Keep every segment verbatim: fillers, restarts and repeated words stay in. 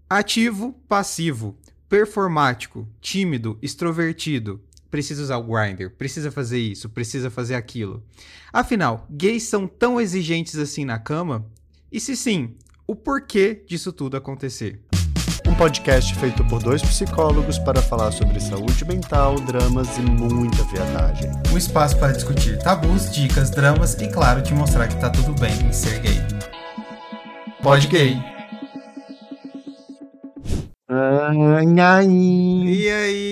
Ativo, passivo, performático, tímido, extrovertido. Precisa usar o Grindr, precisa fazer isso, precisa fazer aquilo. Afinal, gays são tão exigentes assim na cama? E se sim, o porquê disso tudo acontecer? Um podcast feito por dois psicólogos para falar sobre saúde mental, dramas e muita viadagem. Um espaço para discutir tabus, dicas, dramas e, claro, te mostrar que tá tudo bem em ser gay. Pod Gay. E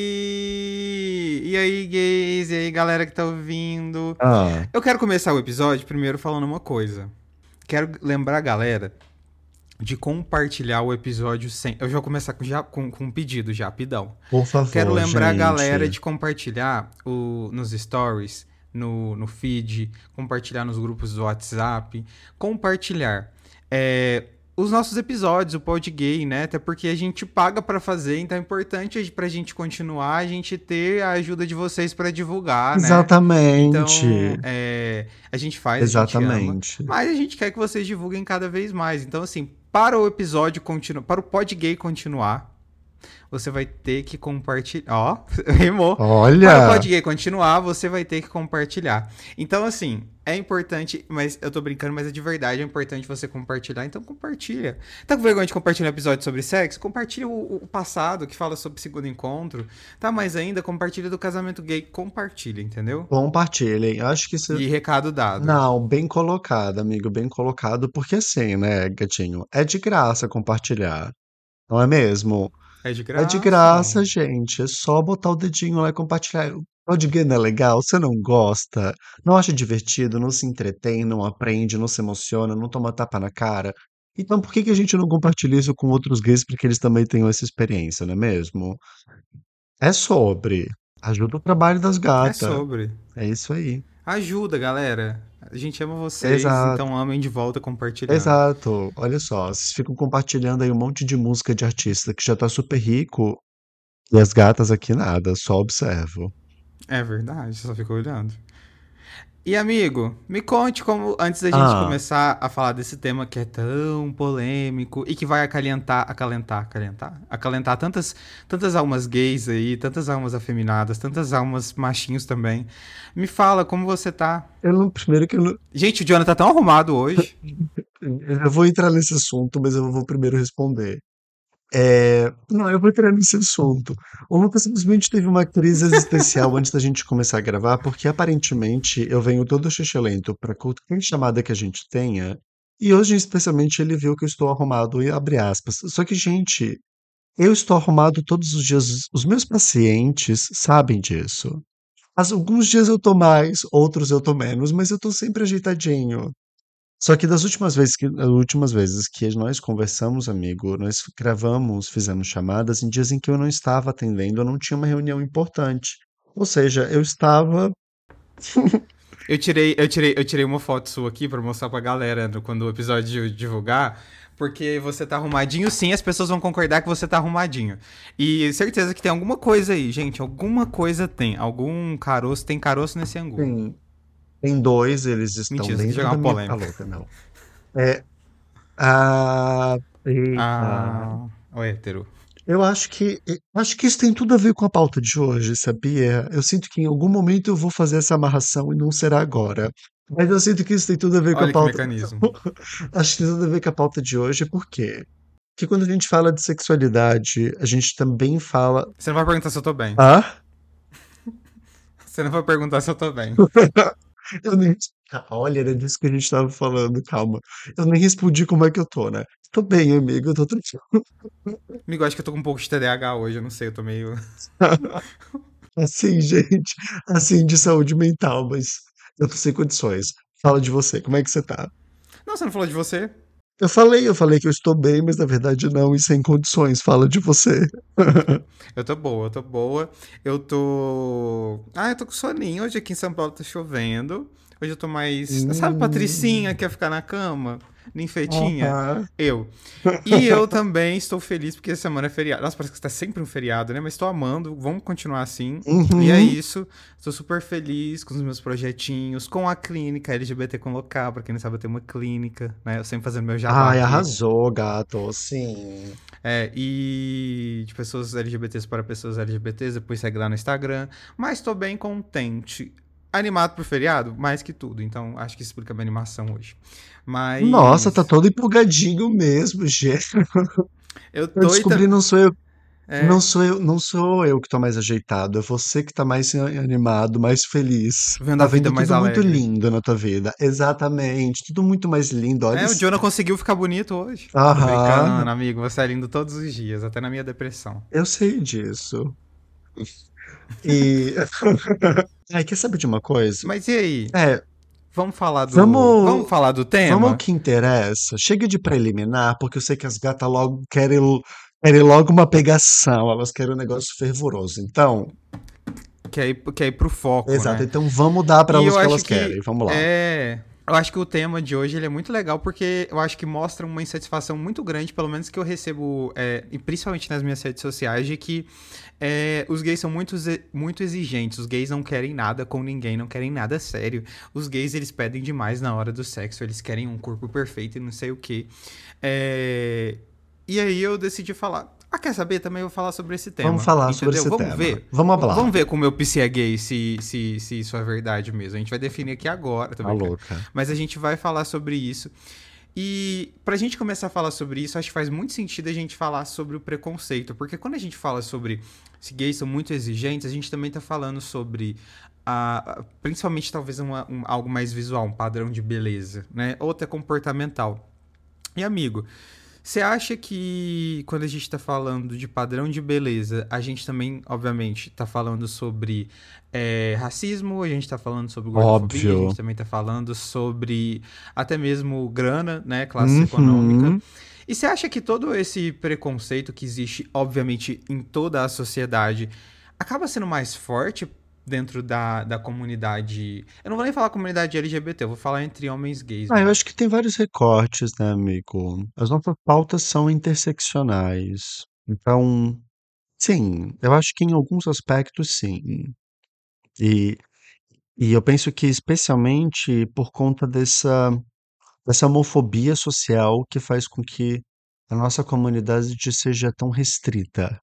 aí? E aí, gays? E aí, galera que tá ouvindo? Ah. Eu quero começar o episódio primeiro falando uma coisa. Quero lembrar a galera de compartilhar o episódio sem... Eu já vou começar com, já, com, com um pedido já, pidão. Por favor, Quero lembrar gente. a galera de compartilhar o, nos stories, no, no feed, compartilhar nos grupos do WhatsApp, compartilhar é, os nossos episódios, o Pod Gay, né? Até porque a gente paga pra fazer, então é importante pra gente continuar, a gente ter a ajuda de vocês pra divulgar, né? Exatamente. Então, é, a gente faz, Exatamente. a gente ama, mas a gente quer que vocês divulguem cada vez mais. Então, assim, para o episódio continuar, para o Pod Gay continuar, você vai ter que compartilhar. Ó, rimou. Olha! Para o Pod Gay continuar, você vai ter que compartilhar. Então, assim, é importante, mas eu tô brincando, mas é de verdade, é importante você compartilhar. Então, compartilha. Tá com vergonha de compartilhar um episódio sobre sexo? Compartilha o, o passado, que fala sobre segundo encontro. Tá, mas ainda, compartilha do casamento gay. Compartilha, entendeu? Compartilhem. Acho que isso... E recado dado. Não, bem colocado, amigo, bem colocado. Porque assim, né, gatinho? É de graça compartilhar. Não é mesmo? É de graça. É de graça, gente. É só botar o dedinho lá e compartilhar. O Pod Gay não é legal? Você não gosta? Não acha divertido? Não se entretém? Não aprende? Não se emociona? Não toma tapa na cara? Então por que que a gente não compartilha isso com outros gays para que eles também tenham essa experiência, não é mesmo? É sobre. Ajuda o trabalho das É gatas. sobre. É isso aí. Ajuda, galera. A gente ama vocês, Exato. então amem de volta compartilhando. Exato. Olha só, vocês ficam compartilhando aí um monte de música de artista que já tá super rico e as gatas aqui nada, só observo. É verdade, só fico olhando. E amigo, me conte como, antes da gente Ah, começar a falar desse tema que é tão polêmico e que vai acalentar, acalentar, acalentar, acalentar tantas, tantas almas gays aí, tantas almas afeminadas, tantas almas machinhos também. Me fala como você tá. eu não, primeiro que eu não, Gente, o Jonathan tá tão arrumado hoje. eu vou entrar nesse assunto, mas eu vou primeiro responder. É, não, eu vou entrar nesse assunto. O Lucas simplesmente teve uma crise existencial antes da gente começar a gravar, porque aparentemente eu venho todo xixelento para qualquer chamada que a gente tenha, e hoje especialmente ele viu que eu estou arrumado, e abre aspas. Só que, gente, eu estou arrumado todos os dias, os meus pacientes sabem disso. Mas alguns dias eu tô mais, outros eu tô menos, mas eu tô sempre ajeitadinho. Só que das últimas vezes que, das últimas vezes que nós conversamos, amigo, nós gravamos, fizemos chamadas em dias em que eu não estava atendendo, eu não tinha uma reunião importante. Ou seja, eu estava. Eu tirei, eu tirei, eu tirei uma foto sua aqui pra mostrar pra galera no- quando o episódio divulgar, porque você tá arrumadinho, sim, as pessoas vão concordar que você tá arrumadinho. E certeza que tem alguma coisa aí, gente, alguma coisa tem, algum caroço, tem caroço nesse angu. Sim, tem dois, eles estão Mentira, você quer dentro jogar da uma minha. Tá polêmica. louca, não. É. Ah. Eita. Ah, o hétero. Eu acho que, eu acho que isso tem tudo a ver com a pauta de hoje, sabia? Eu sinto que em algum momento eu vou fazer essa amarração e não será agora. Mas eu sinto que isso tem tudo a ver com a Olha que pauta. mecanismo. Acho que tem tudo a ver com a pauta de hoje, por quê? Porque quando a gente fala de sexualidade, a gente também fala. Você não vai perguntar se eu tô bem. Ah? Você não vai perguntar se eu tô bem. Eu nem... Olha, era disso que a gente tava falando, calma. Eu nem respondi como é que eu tô, né? Tô bem, amigo, eu tô tranquilo. Amigo, acho que eu tô com um pouco de T D A H hoje, eu não sei, eu tô meio... Assim, gente, assim, de saúde mental, mas eu tô sem condições. Fala de você, como é que você tá? Não, você não falou de você? Eu falei, eu falei que eu estou bem, mas na verdade não, e sem condições. Fala de você. Eu tô boa, eu tô boa. Eu tô... Ah, eu tô com soninho. Hoje aqui em São Paulo tá chovendo. Hoje eu tô mais... Sabe, Hum, Patricinha, que quer ficar na cama? ninfetinha? Aham. Eu. E eu também estou feliz porque essa semana é feriado. Nossa, parece que está sempre um feriado, né? Mas estou amando, vamos continuar assim. E é Uhum. isso. Estou super feliz com os meus projetinhos, com a clínica L G B T com local. Pra quem não sabe, eu tenho uma clínica, né? Eu sempre fazendo meu jabá Ai, aqui. arrasou, gato. Sim. É, e de pessoas L G B Ts para pessoas L G B Ts, depois segue lá no Instagram. Mas tô bem contente. Animado pro feriado? Mais que tudo. Então, acho que isso explica a minha animação hoje. Nossa, tá Mas todo empolgadinho mesmo, gente. eu Eu tô e descobri, tam- não sou eu, não é, sou eu, não sou eu que tô mais ajeitado, é você que tá mais animado, mais feliz. vendo Tá a vida vendo mais tudo muito alegre. lindo na tua vida. Exatamente, tudo muito mais lindo. Olha É, o isso. Jonah conseguiu ficar bonito hoje. Tô Aham, brincando, amigo. Você é lindo todos os dias, até na minha depressão. eu sei disso. E ai, quer saber de uma coisa? Mas e aí? É, Vamos falar do. Vamos vamos, falar do vamos ao tema? que interessa. Chega de preliminar, porque eu sei que as gatas logo querem, querem logo uma pegação, elas querem um negócio fervoroso. Então, Que é ir, que é ir pro foco, exato. né? Então vamos dar para E elas eu o que acho elas querem. que Vamos lá. é. Eu acho que o tema de hoje ele é muito legal porque eu acho que mostra uma insatisfação muito grande, pelo menos que eu recebo, é, e principalmente nas minhas redes sociais, de que é, os gays são muito, muito exigentes. Os gays não querem nada com ninguém, não querem nada sério. Os gays eles pedem demais na hora do sexo, eles querem um corpo perfeito e não sei o que. É, e aí eu decidi falar. Ah, quer saber? Também eu vou falar sobre esse Vamos tema, falar sobre entendeu? esse Vamos tema. ver. Vamos V- falar. Vamos ver como meu psi é gay, se, se, se isso é verdade mesmo. A gente vai definir aqui agora, tô Tá brincando. louca. Mas a gente vai falar sobre isso. E pra gente começar a falar sobre isso, acho que faz muito sentido a gente falar sobre o preconceito. Porque quando a gente fala sobre se gays são muito exigentes, a gente também tá falando sobre a, principalmente talvez uma, um, algo mais visual, um padrão de beleza, né? Ou até comportamental. E amigo, você acha que quando a gente está falando de padrão de beleza, a gente também, obviamente, está falando sobre é, racismo, a gente está falando sobre gordofobia, a Óbvio. gente também está falando sobre até mesmo grana, né, classe econômica. Uhum. E você acha que todo esse preconceito que existe, obviamente, em toda a sociedade, acaba sendo mais forte dentro da, da comunidade. Eu não vou nem falar comunidade L G B T, eu vou falar entre homens gays Ah, eu mesmo. acho que tem vários recortes, né, amigo? As nossas pautas são interseccionais. Então, sim, eu acho que em alguns aspectos, sim. E, e eu penso que especialmente por conta dessa, dessa homofobia social que faz com que a nossa comunidade seja tão restrita,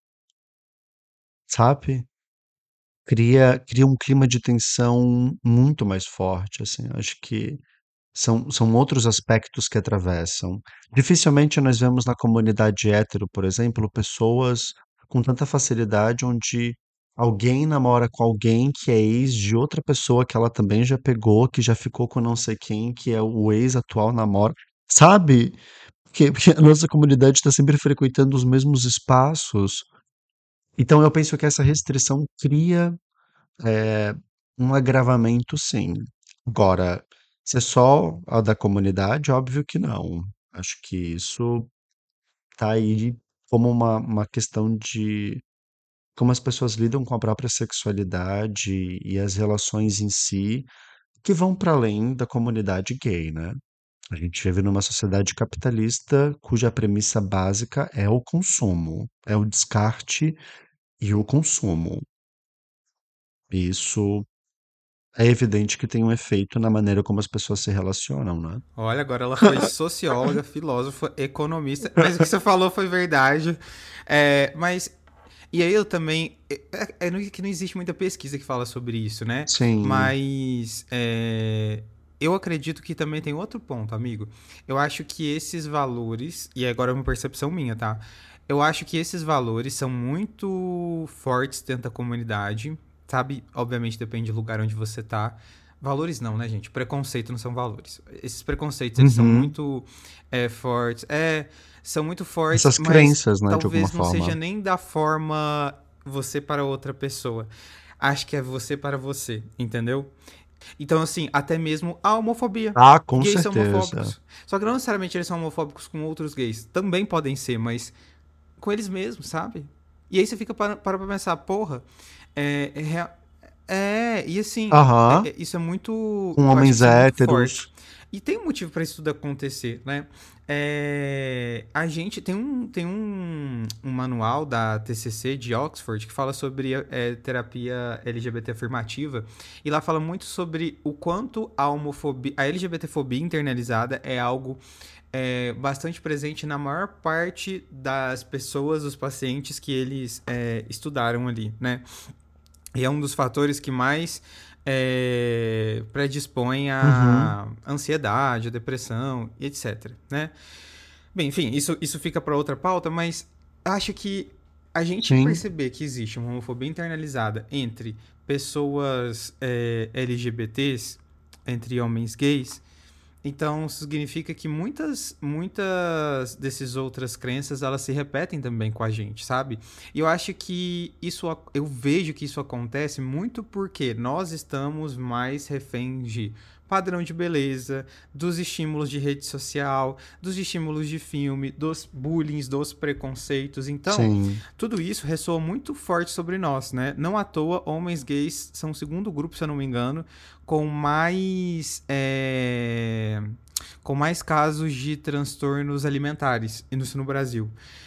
sabe? Cria, cria um clima de tensão muito mais forte, assim. Acho que são, são outros aspectos que atravessam. Dificilmente nós vemos na comunidade hétero, por exemplo, pessoas com tanta facilidade onde alguém namora com alguém que é ex de outra pessoa que ela também já pegou, que já ficou com não sei quem, que é o ex atual namora. Sabe? Porque, porque a nossa comunidade está sempre frequentando os mesmos espaços. Então eu penso que essa restrição cria é, um agravamento, sim. Agora, se é só a da comunidade, óbvio que não. Acho que isso tá aí como uma, uma questão de como as pessoas lidam com a própria sexualidade e as relações em si, que vão para além da comunidade gay, né? A gente vive numa sociedade capitalista cuja premissa básica é o consumo, é o descarte e o consumo. Isso é evidente que tem um efeito na maneira como as pessoas se relacionam, né? Olha, agora ela foi socióloga, filósofa, economista, mas o que você falou foi verdade. É, mas. E aí eu também. É, é, é que não existe muita pesquisa que fala sobre isso, né? Sim. Mas. É, eu acredito que também tem outro ponto, amigo. Eu acho que esses valores. E agora é uma percepção minha, tá? Eu acho que esses valores são muito fortes dentro da comunidade, sabe? Obviamente depende do lugar onde você tá. Valores não, né, gente? Preconceito não são valores. Esses preconceitos, eles são Uhum. muito é, fortes. É, são muito fortes, Essas mas crenças, né, de alguma talvez não forma. seja nem da forma você para outra pessoa. Acho que é você para você, entendeu? Então, assim, até mesmo a homofobia. Ah, com Gays são certeza. homofóbicos. Só que não necessariamente eles são homofóbicos com outros gays. Também podem ser, mas com eles mesmos, sabe? E aí você fica para, para pra pensar, porra, é, é, rea- é, e assim, é- Aham. é- isso é muito. Com Eu acho que homens isso é muito héteros. forte. E tem um motivo para isso tudo acontecer, né? É, a gente tem um, tem um, um manual da T C C de Oxford que fala sobre é, terapia L G B T afirmativa e lá fala muito sobre o quanto a homofobia, a LGBTfobia internalizada é algo é, bastante presente na maior parte das pessoas, dos pacientes que eles é, estudaram ali, né? E é um dos fatores que mais é, predispõe Uhum. à ansiedade, à depressão, etc, né? Bem, enfim, isso, isso fica para outra pauta, mas acho que a gente Sim, perceber que existe uma homofobia internalizada entre pessoas é, L G B Ts, entre homens gays, então, isso significa que muitas, muitas dessas outras crenças, elas se repetem também com a gente, sabe? E eu acho que isso, eu vejo que isso acontece muito porque nós estamos mais reféns de padrão de beleza, dos estímulos de rede social, dos estímulos de filme, dos bullying, dos preconceitos. Então, sim. tudo isso ressoa muito forte sobre nós, né? Não à toa, homens gays são o segundo grupo, se eu não me engano, com mais é, com mais casos de transtornos alimentares, isso no Brasil.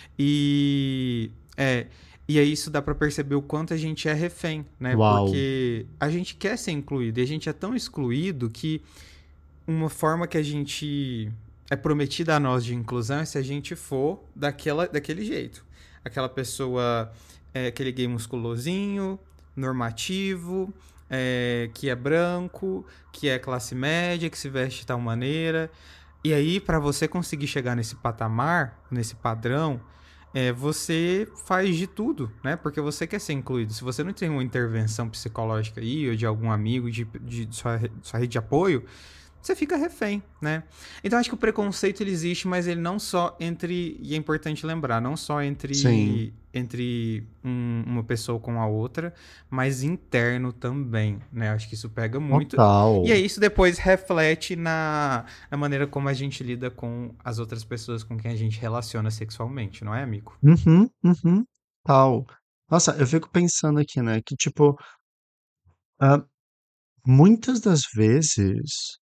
E é, e aí isso dá para perceber o quanto a gente é refém, né? Uau. Porque a gente quer ser incluído e a gente é tão excluído que uma forma que a gente é prometida a nós de inclusão é se a gente for daquela, daquele jeito. Aquela pessoa, é, aquele gay musculosinho, normativo, é, que é branco, que é classe média, que se veste de tal maneira. E aí, para você conseguir chegar nesse patamar, nesse padrão, é, você faz de tudo, né? Porque você quer ser incluído. Se você não tem uma intervenção psicológica aí, ou de algum amigo, de, de, de sua, de sua rede de apoio, você fica refém, né? Então acho que o preconceito ele existe, mas ele não só entre, e é importante lembrar, não só Sim, entre entre um, uma pessoa com a outra, mas interno também, né? Acho que isso pega muito. E total. aí isso depois reflete na, na maneira como a gente lida com as outras pessoas com quem a gente relaciona sexualmente, não é, amigo? Uhum, uhum, tal. Nossa, eu fico pensando aqui, né, que tipo, ah, muitas das vezes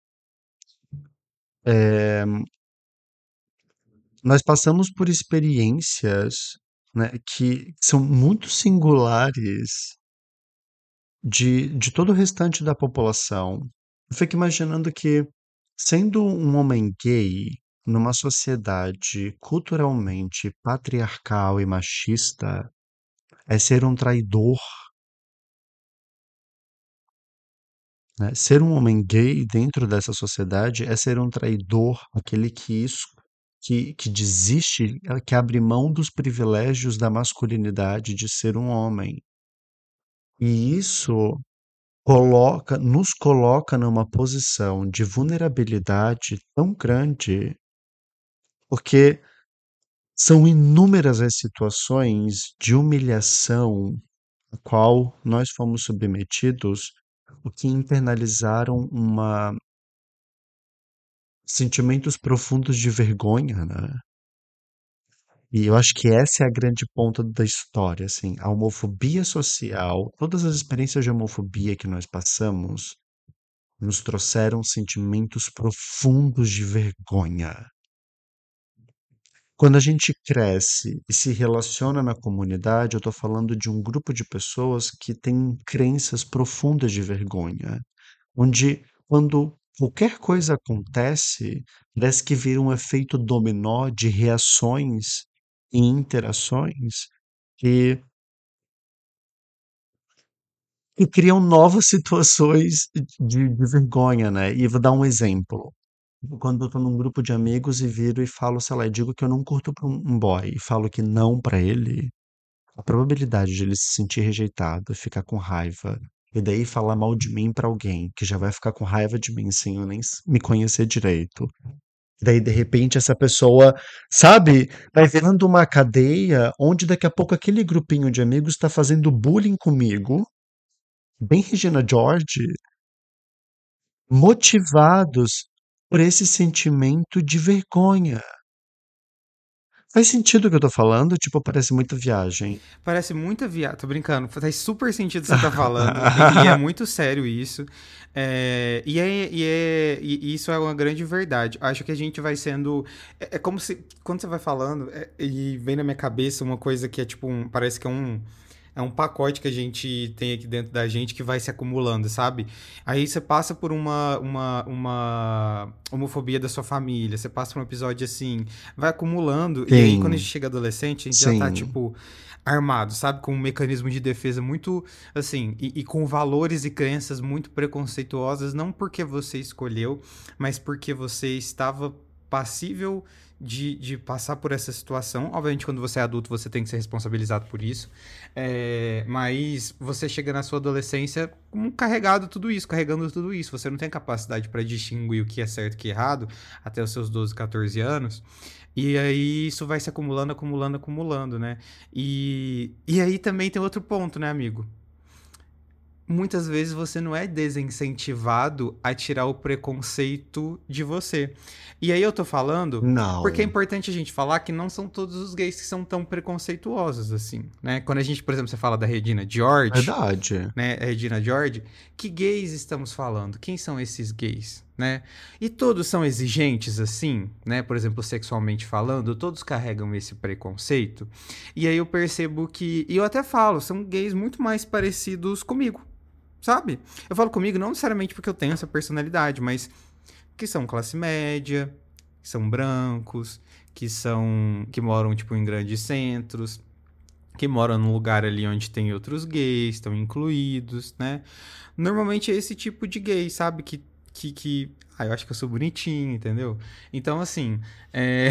eh, nós passamos por experiências, né, que são muito singulares de, de todo o restante da população. Eu fico imaginando que, sendo um homem gay, numa sociedade culturalmente patriarcal e machista, é ser um traidor, né? Ser um homem gay dentro dessa sociedade é ser um traidor, aquele que isso, que, que desiste, eh, que abre mão dos privilégios da masculinidade de ser um homem. E isso coloca, nos coloca numa posição de vulnerabilidade tão grande, porque são inúmeras as situações de humilhação a qual nós fomos submetidos, o que internalizaram uma sentimentos profundos de vergonha, né? E eu acho que essa é a grande ponta da história, assim, a homofobia social, todas as experiências de homofobia que nós passamos nos trouxeram sentimentos profundos de vergonha. Quando a gente cresce e se relaciona na comunidade, eu estou falando de um grupo de pessoas que têm crenças profundas de vergonha, onde quando qualquer coisa acontece, parece que vira um efeito dominó de reações e interações que, que criam novas situações de, de vergonha, né? E vou dar um exemplo. Quando eu tô num grupo de amigos e viro e falo, sei lá, e digo que eu não curto pra um um boy e falo que não pra ele, a probabilidade de ele se sentir rejeitado, ficar com raiva, e daí falar mal de mim pra alguém que já vai ficar com raiva de mim sem eu nem s- me conhecer direito. E daí, de repente, essa pessoa, sabe, vai virando uma cadeia onde daqui a pouco aquele grupinho de amigos está fazendo bullying comigo, bem Regina George, motivados por esse sentimento de vergonha. Faz sentido o que eu tô falando? Tipo, parece muita viagem. Parece muita viagem. Tô brincando. Faz super sentido o que você tá falando. E, e é muito sério isso. É, e, é, e, é, e isso é uma grande verdade. Acho que a gente vai sendo. É, é como se. Quando você vai falando, é, e vem na minha cabeça uma coisa que é tipo um. Parece que é um. É um pacote que a gente tem aqui dentro da gente que vai se acumulando, sabe? Aí você passa por uma, uma, uma homofobia da sua família, você passa por um episódio assim, vai acumulando, e aí quando a gente Sim, chega adolescente, a gente já tá, sim. tipo, armado, sabe? Com um mecanismo de defesa muito, assim, e, e com valores e crenças muito preconceituosas, não porque você escolheu, mas porque você estava passível de, de passar por essa situação. Obviamente, quando você é adulto, você tem que ser responsabilizado por isso. É, mas você chega na sua adolescência com- carregado tudo isso, carregando tudo isso. Você não tem capacidade para distinguir o que é certo e o que é errado até os seus doze, quatorze anos. E aí isso vai se acumulando, acumulando, acumulando, né? E, e aí também tem outro ponto, né, amigo? Muitas vezes você não é desincentivado a tirar o preconceito de você. E aí eu tô falando porque é Não. importante a gente falar que não são todos os gays que são tão preconceituosos assim, né? Quando a gente, por exemplo, você fala da Regina George, Verdade. né, a Regina George, que gays estamos falando? Quem são esses gays, né? E todos são exigentes assim, né? Por exemplo, sexualmente falando, todos carregam esse preconceito. E aí eu percebo que, e eu até falo, são gays muito mais parecidos comigo, sabe? Eu falo comigo não necessariamente porque eu tenho essa personalidade, mas que são classe média, que são brancos, que são que moram tipo em grandes centros, que moram num lugar ali onde tem outros gays, estão incluídos, né? Normalmente é esse tipo de gay, sabe? Que que, que... Ah, eu acho que eu sou bonitinho, entendeu? Então, assim, é...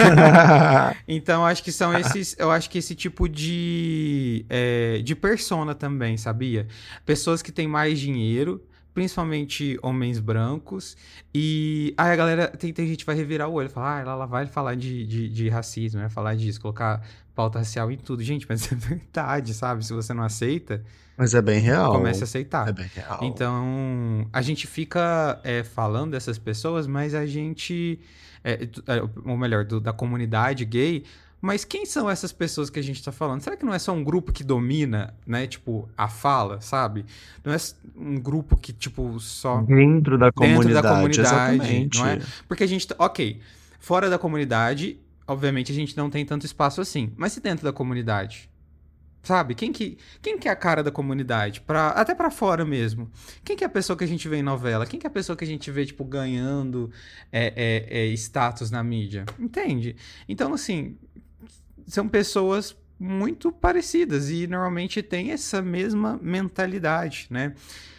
Então, acho que são esses. Eu acho que esse tipo de. É, de persona também, sabia? Pessoas que têm mais dinheiro, principalmente homens brancos. E aí a galera. Tem, tem gente que vai revirar o olho, falar, ah, ela, ela vai falar de, de, de racismo, vai falar disso, colocar pauta racial em tudo. Gente, mas é verdade, sabe? Se você não aceita, Mas é bem comece a real. É aceitar. bem real. Então, a gente fica é, falando dessas pessoas, mas a gente, é, é, ou melhor, do- da comunidade gay, mas quem são essas pessoas que a gente tá falando? Será que não é só um grupo que domina, né, tipo, a fala, sabe? Não é s- um grupo que, tipo, só Dentro da dentro da comunidade, comunidade, não é? exatamente. Porque a gente, tá- ok, fora da comunidade, obviamente a gente não tem tanto espaço assim, mas se dentro da comunidade? Sabe? Quem que, quem que é a cara da comunidade? Pra, até pra fora mesmo. Quem que é a pessoa que a gente vê em novela? Quem que é a pessoa que a gente vê, tipo, ganhando é, é, é, status na mídia? Entende? Então, assim, são pessoas muito parecidas e normalmente têm essa mesma mentalidade, né?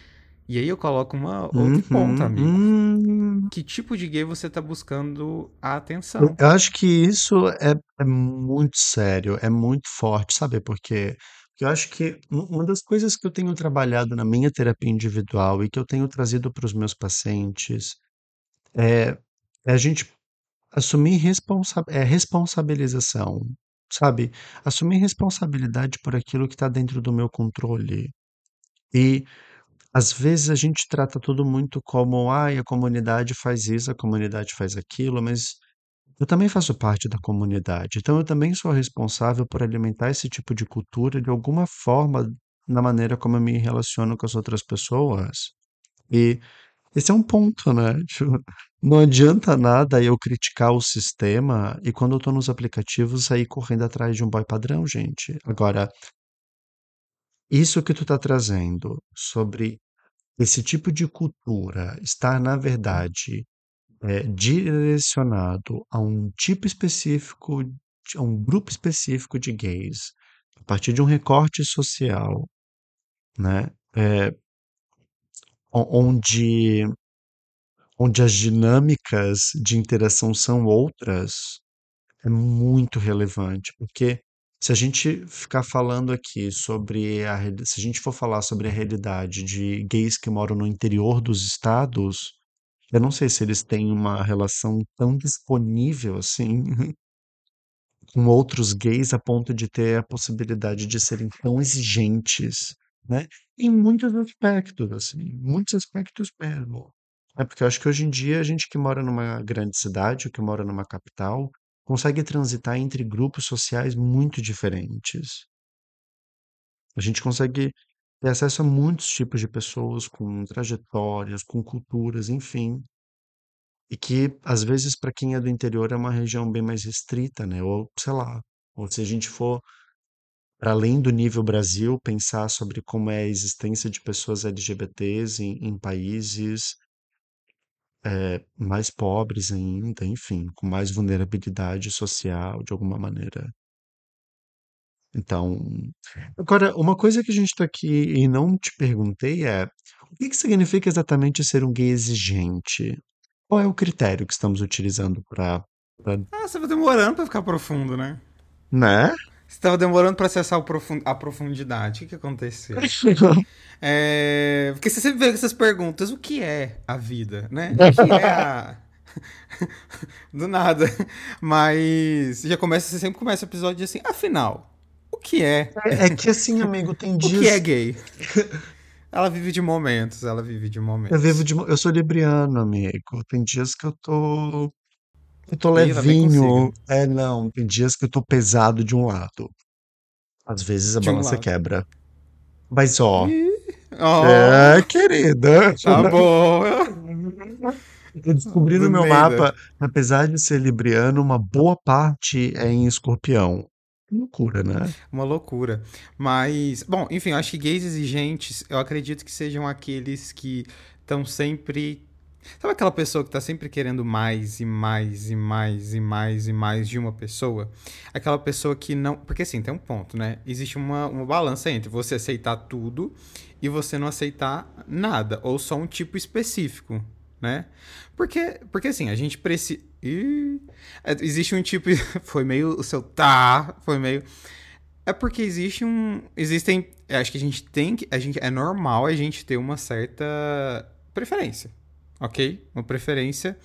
E aí eu coloco uma outro ponto, Uhum, amigo. hum. Que tipo de gay você tá buscando a Eu atenção? eu acho que isso é, é muito sério, é muito forte, sabe por quê? Porque eu acho que u- uma das coisas que eu tenho trabalhado na minha terapia individual e que eu tenho trazido para os meus pacientes é, é a gente assumir responsa é, responsabilização, sabe? Assumir responsabilidade por aquilo que está dentro do meu controle. E às vezes a gente trata tudo muito como, ai, a comunidade faz isso, a comunidade faz aquilo, mas eu também faço parte da comunidade, então eu também sou responsável por alimentar esse tipo de cultura de alguma forma na maneira como eu me relaciono com as outras pessoas. E esse é um ponto, né? Tipo, não adianta nada eu criticar o sistema e quando eu tô nos aplicativos sair correndo atrás de um boy padrão, gente. Agora, isso que tu tá trazendo sobre esse tipo de cultura estar, na verdade, é, direcionado a um tipo específico, de- a um grupo específico de gays, a partir de um recorte social, né? É, o- onde, onde as dinâmicas de interação são outras, é muito relevante, porque se a gente ficar falando aqui sobre a, reali- se a gente for falar sobre a realidade de gays que moram no interior dos estados, eu não sei se eles têm uma relação tão disponível assim com outros gays a ponto de ter a possibilidade de serem tão exigentes, né? Em muitos aspectos, assim, muitos aspectos mesmo. É porque eu acho que hoje em dia a gente que mora numa grande cidade, ou que mora numa capital, consegue transitar entre grupos sociais muito diferentes. A gente consegue ter acesso a muitos tipos de pessoas com trajetórias, com culturas, enfim. E que, às vezes, para quem é do interior, é uma região bem mais restrita, né? Ou, sei lá, ou se a gente for para além do nível Brasil, pensar sobre como é a existência de pessoas L G B T s em, em países eh, mais pobres ainda, enfim, com mais vulnerabilidade social, de alguma maneira. Então, agora, uma coisa que a gente está aqui e não te perguntei é, o que que significa exatamente ser um gay exigente? Qual é o critério que estamos utilizando para, Ah, você vai demorando pra ficar profundo, né? né? Você tava demorando pra acessar o profund... a profundidade. O que, que aconteceu? É... Porque você sempre vê essas perguntas: o que é a vida, né? O que é a. Do nada. Mas já começa, você sempre começa o episódio assim: afinal, o que é? É, é que assim, amigo, tem O que é dias. gay? Ela vive de momentos, ela vive de Eu vivo momentos. de, mo- eu sou libriano, amigo. Tem dias que eu tô, eu tô Ih, lá vem com levinho. signo. É, não, tem dias que eu tô pesado de um lado. Às vezes a De um balança lado. quebra. Mas ó, Ih, ó, é, querida. tá bom. Eu descobri no Do meu Neida. mapa, apesar de ser libriano, uma boa parte é em escorpião. Que loucura, né? Uma loucura. Mas, bom, enfim, eu acho que gays exigentes, eu acredito que sejam aqueles que estão sempre. Sabe aquela pessoa que tá sempre querendo mais e mais e mais e mais e mais de uma pessoa? Aquela pessoa que não. Porque assim, tem um ponto, né? Existe uma, uma balança entre você aceitar tudo e você não aceitar nada, ou só um tipo específico, né? Porque, porque assim, a gente precisa. Existe um tipo. Foi meio. O seu tá. Foi meio. É porque existe um. Existem. Acho que a gente tem que. A gente, é normal a gente ter uma certa preferência. Ok? Uma preferência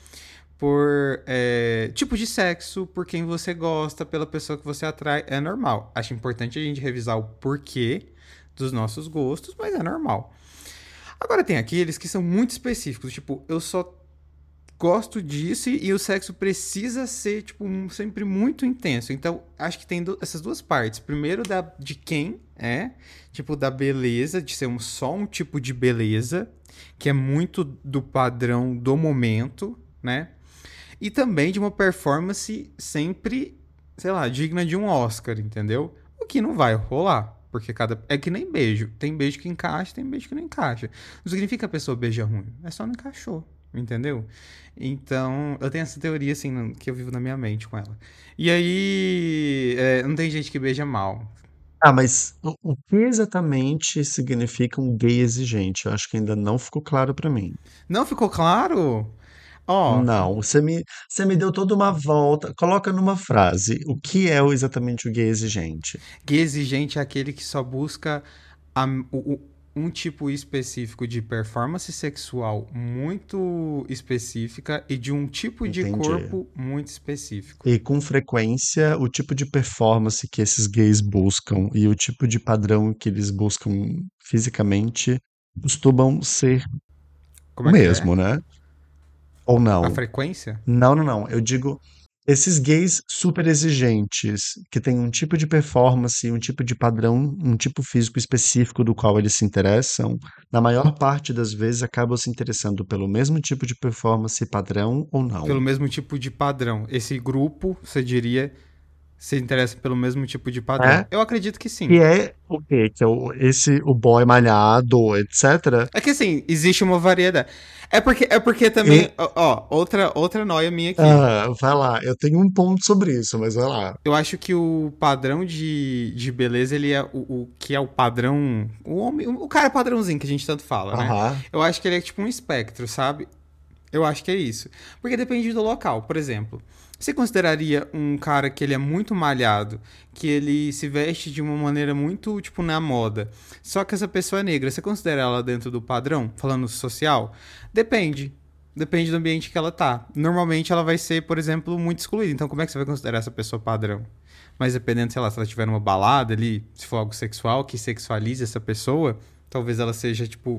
por é, tipo de sexo, por quem você gosta, pela pessoa que você atrai. É normal. Acho importante a gente revisar o porquê dos nossos gostos, mas é normal. Agora tem aqueles que são muito específicos. Tipo, eu só gosto disso e o sexo precisa ser, tipo, um, sempre muito intenso. Então, acho que tem du- essas duas partes. Primeiro, da, de quem é, tipo, da beleza, de ser um, só um tipo de beleza, que é muito do padrão do momento, né? E também de uma performance sempre, sei lá, digna de um Oscar, entendeu? O que não vai rolar. Porque cada. É que nem beijo. Tem beijo que encaixa, tem beijo que não encaixa. Não significa que a pessoa beija ruim. É só não encaixou. Entendeu? Então, eu tenho essa teoria, assim, que eu vivo na minha mente com ela. E aí. É, não tem gente que beija mal. Ah, mas o, o que exatamente significa um gay exigente? Eu acho que ainda não ficou claro pra mim. Não ficou claro? Ó, Não, você me, você me deu toda uma volta. Coloca numa frase. O que é o- exatamente o gay exigente? gay exigente é aquele que só busca a- o- o- um tipo específico de performance sexual muito específica e de um tipo de Entendi. corpo muito específico. E com frequência, o tipo de performance que esses gays buscam e o tipo de padrão que eles buscam fisicamente costumam ser Como o é que é? mesmo, né? Ou A não? frequência? Não, não, não. Eu digo esses gays super exigentes, que têm um tipo de performance, um tipo de padrão, um tipo físico específico do qual eles se interessam, na maior parte das vezes acabam se interessando pelo mesmo tipo de performance padrão ou não. Pelo mesmo tipo de padrão. Esse grupo, você diria, se interessa pelo mesmo tipo de padrão. É? Eu acredito que Que sim. é o quê? Que é o, esse, o boy malhado, etcétera. É que assim, existe uma variedade. É porque, é porque também, E, ó, ó, outra, outra noia minha aqui. ah, vai lá, eu tenho um ponto sobre isso, mas vai lá. Eu acho que o padrão de, de beleza, ele é o, o que é o padrão. O homem. O cara padrãozinho que a gente tanto fala, né? Aham. Eu acho que ele é tipo um espectro, sabe? Eu acho que é isso. Porque depende do local. Por exemplo, você consideraria um cara que ele é muito malhado, que ele se veste de uma maneira muito, tipo, na moda, só que essa pessoa é negra, você considera ela dentro do padrão, falando social? Depende. Depende do ambiente que ela tá. Normalmente ela vai ser, por exemplo, muito excluída. Então, como é que você vai considerar essa pessoa padrão? Mas dependendo, sei lá, se ela tiver numa balada ali, se for algo sexual, que sexualize essa pessoa, talvez ela seja, tipo,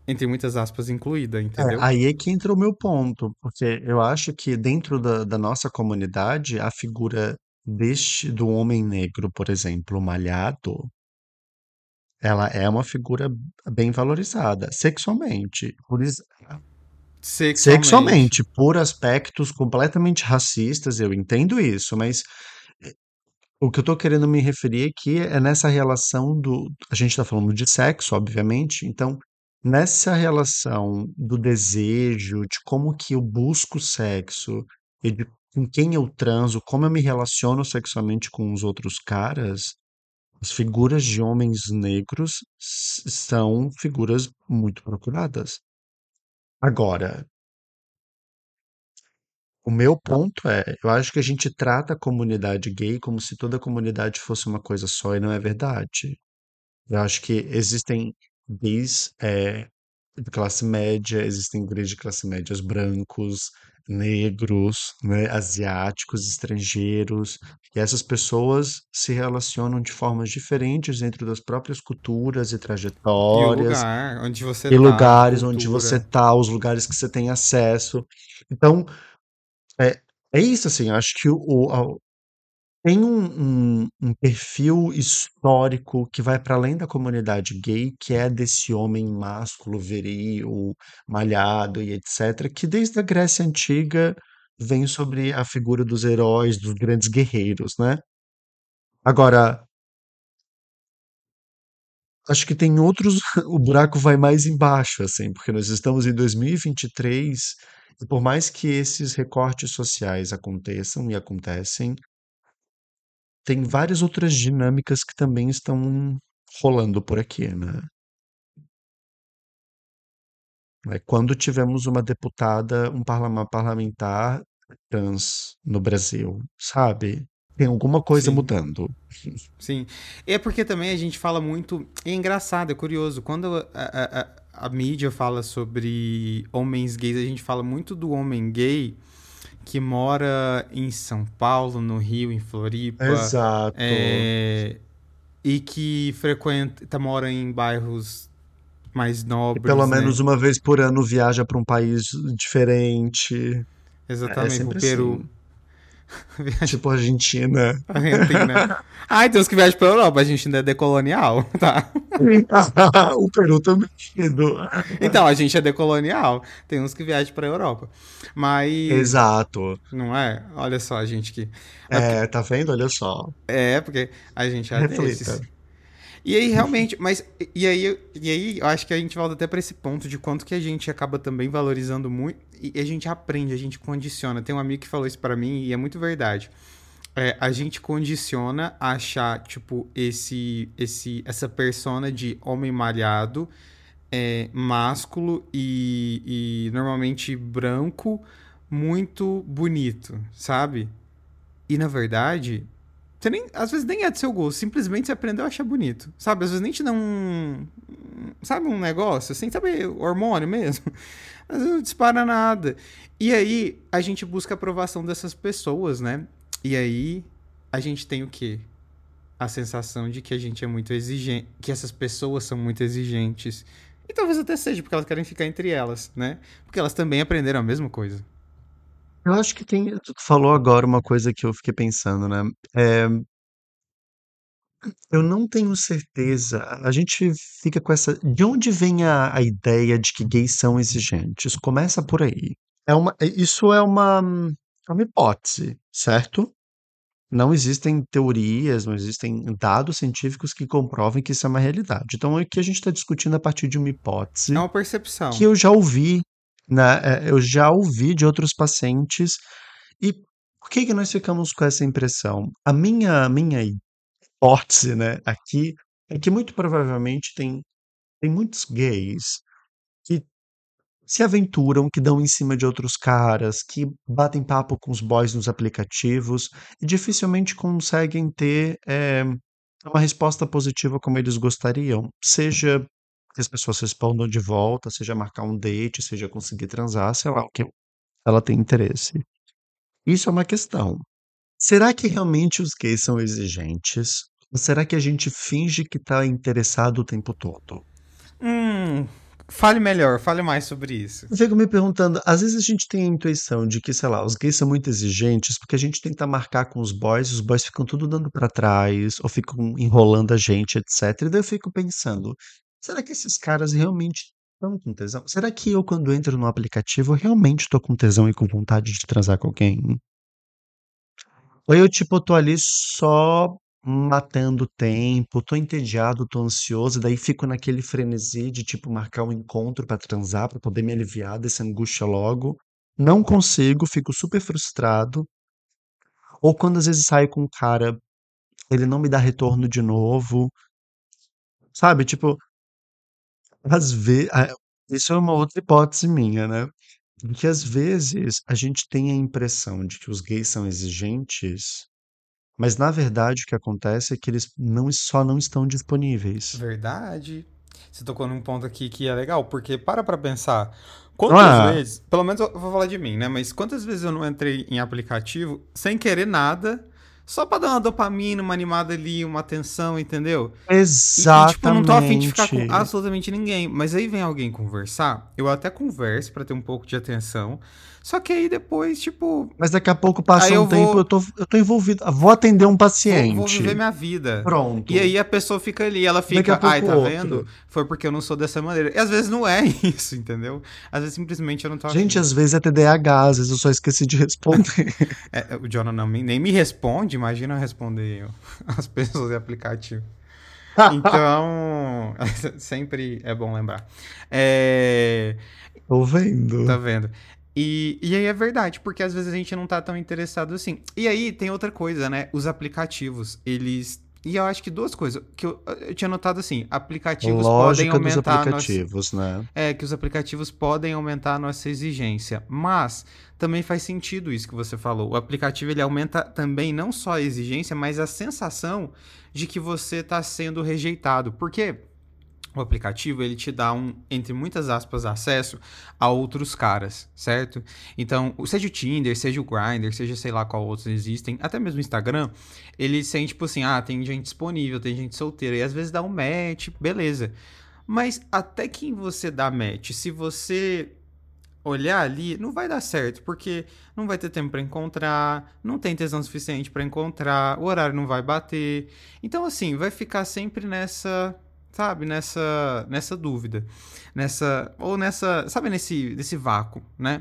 Entre muitas aspas, incluída, É, entendeu? aí é que entra o meu ponto, porque eu acho que dentro da, da nossa comunidade, a figura deste, do homem negro, por exemplo, malhado, ela é uma figura bem valorizada, sexualmente, por, is- Sexualmente. sexualmente, por aspectos completamente racistas, eu entendo isso, mas o que eu tô querendo me referir aqui é nessa relação do. A gente tá falando de sexo, obviamente, então, nessa relação do desejo, de como que eu busco sexo, e de com quem eu transo, como eu me relaciono sexualmente com os outros caras, as figuras de homens negros s- são figuras muito procuradas. Agora, o meu ponto é, eu acho que a gente trata a comunidade gay como se toda a comunidade fosse uma coisa só e não é verdade. Eu acho que existem gays é, de classe média, existem gays de classe médias brancos, negros, né, asiáticos, estrangeiros, e essas pessoas se relacionam de formas diferentes dentro das próprias culturas e E o trajetórias, lugar onde você e tá, a lugares onde você cultura. está, os lugares que você tem acesso. Então, é, é isso, assim, eu acho que o, o- a- tem um, um- um perfil histórico que vai para além da comunidade gay, que é desse homem másculo, viril, malhado e etcétera, que desde a Grécia Antiga vem sobre a figura dos heróis, dos grandes guerreiros, né? Agora, acho que tem outros, o buraco vai mais embaixo, assim, porque nós estamos em dois mil e vinte e três, e vinte e três, e por mais que esses recortes sociais aconteçam e acontecem, tem várias outras dinâmicas que também estão rolando por aqui, né? É, quando tivemos uma deputada, um parlama- parlamentar trans no Brasil, sabe? Tem alguma coisa Sim, mudando. sim. É porque também a gente fala muito. É engraçado, é curioso. Quando a, a, a, a mídia fala sobre homens gays, a gente fala muito do homem gay que mora em São Paulo, no Rio, em Floripa, Exato. é, e que frequenta, tá, mora em bairros mais E pelo nobres, né? menos uma vez por ano viaja para um país diferente. É Exatamente, o sempre Peru. assim. Viaja Tipo Argentina. pra Argentina. Ah, tem uns que viajam pra Europa, a gente ainda é decolonial, tá? O Peru também. Ido. Então, a gente é decolonial. Tem uns que viajam pra Europa. Mas, Exato. não é? Olha só, a gente que. É porque, É, tá vendo? Olha só. é, porque a gente é Reflita. desses. E aí, realmente, mas. E aí, e aí, eu acho que a gente volta até pra esse ponto de quanto que a gente acaba também valorizando muito. E a gente aprende, a gente condiciona. Tem um amigo que falou isso pra mim e é muito verdade. É, a gente condiciona a achar, tipo, esse, esse, essa persona de homem malhado, é, másculo e, e normalmente branco, muito bonito, sabe? E na verdade, você nem, às vezes nem é do seu gosto, simplesmente você aprendeu a achar bonito, sabe? Às vezes nem te dá um, sabe, um negócio, assim, sabe, hormônio mesmo. Às vezes não dispara nada. E aí a gente busca a aprovação dessas pessoas, né? E aí a gente tem o quê? A sensação de que a gente é muito exigente, que essas pessoas são muito exigentes. E talvez até seja porque elas querem ficar entre elas, né? Porque elas também aprenderam a mesma coisa. Eu acho que tem. Tu falou agora uma coisa que eu fiquei pensando, né? É, eu não tenho certeza. A gente fica com essa. De onde vem a, a ideia de que gays são exigentes? Começa por aí. É uma, é- isso é uma, é uma hipótese, certo? Não existem teorias, não existem dados científicos que comprovem que isso é uma realidade. Então, aqui a gente está discutindo a partir de uma É hipótese uma que percepção. eu já ouvi, né? é, Eu já ouvi de outros pacientes. E por que que nós ficamos com essa impressão? A minha, minha hipótese, né, aqui é que muito provavelmente tem, tem muitos gays que se aventuram, que dão em cima de outros caras, que batem papo com os boys nos aplicativos e dificilmente conseguem ter eh, uma resposta positiva como eles gostariam. Seja que as pessoas respondam de volta, seja marcar um date, seja conseguir transar, sei lá, o que ela tem interesse. Isso é uma questão. Será que realmente os gays são exigentes? Ou será que a gente finge que está interessado o tempo todo? Hum. Fale melhor, fale mais sobre isso. Eu fico me perguntando, às vezes a gente tem a intuição de que, sei lá, os gays são muito exigentes porque a gente tenta marcar com os boys, os boys ficam tudo dando pra trás, ou ficam enrolando a gente, etcétera. E daí eu fico pensando, será que esses caras realmente estão com tesão? Será que eu, quando entro no aplicativo, eu realmente tô com tesão e com vontade de transar com alguém? Ou eu, tipo, tô ali só matando tempo, tô entediado, tô ansioso, daí fico naquele frenesi de, tipo, marcar um encontro pra transar, pra poder me aliviar dessa angústia logo. Não consigo, fico super frustrado. Ou quando às vezes saio com um cara, ele não me dá retorno de novo, sabe? Tipo, às vezes. Isso é uma outra hipótese minha, né? Que às vezes a gente tem a impressão de que os gays são exigentes. Mas na verdade o que acontece é que eles não, só não estão disponíveis. Verdade. Você tocou num ponto aqui que é legal, porque para pra pensar. Quantas Ah, vezes, pelo menos eu vou falar de mim, né? Mas quantas vezes eu não entrei em aplicativo sem querer nada, só pra dar uma dopamina, uma animada ali, uma atenção, entendeu? E, e, tipo, não tô afim de ficar com exatamente. absolutamente ninguém. Mas aí vem alguém conversar, eu até converso pra ter um pouco de atenção. Só que aí depois, tipo, Mas daqui a pouco aí passa eu um tempo, eu vou tô, eu tô envolvido. Ah, vou atender um Vou, vou paciente. viver minha vida. E Pronto. aí a pessoa fica ali, ela Daqui a fica, ai, pouco tá outro. vendo? Foi porque eu não sou dessa maneira. E às vezes não é isso, entendeu? Às vezes simplesmente eu não tô Gente, afim. às vezes é T D A H, às vezes eu só esqueci de responder. É, é, o Jonah não, me- nem me responde, imagina eu responder eu, as pessoas de aplicativo. Então, sempre é bom lembrar. É, Tô vendo. tá vendo? E, e aí é verdade, porque às vezes a gente não tá tão interessado assim. E aí tem outra coisa, né? Os aplicativos, eles. E eu acho que duas coisas. Que eu, eu tinha notado assim: aplicativos podem Lógica dos aumentar a nossa. aplicativos, né? É, que os aplicativos podem aumentar a nossa exigência. Mas também faz sentido isso que você falou. O aplicativo ele aumenta também não só a exigência, mas a sensação de que você está sendo rejeitado. Por quê? O aplicativo ele te dá um, entre muitas aspas, acesso a outros caras, certo? Então, seja o Tinder, seja o Grindr, seja sei lá qual outros existem, até mesmo o Instagram, ele sente tipo assim, ah, tem gente disponível, tem gente solteira, e às vezes dá um match, beleza. Mas até quem você dá match, se você olhar ali, não vai dar certo, porque não vai ter tempo para encontrar, não tem tesão suficiente para encontrar, o horário não vai bater. Então, assim, vai ficar sempre nessa, sabe, nessa, nessa dúvida, nessa, ou nessa, sabe, nesse, nesse vácuo, né?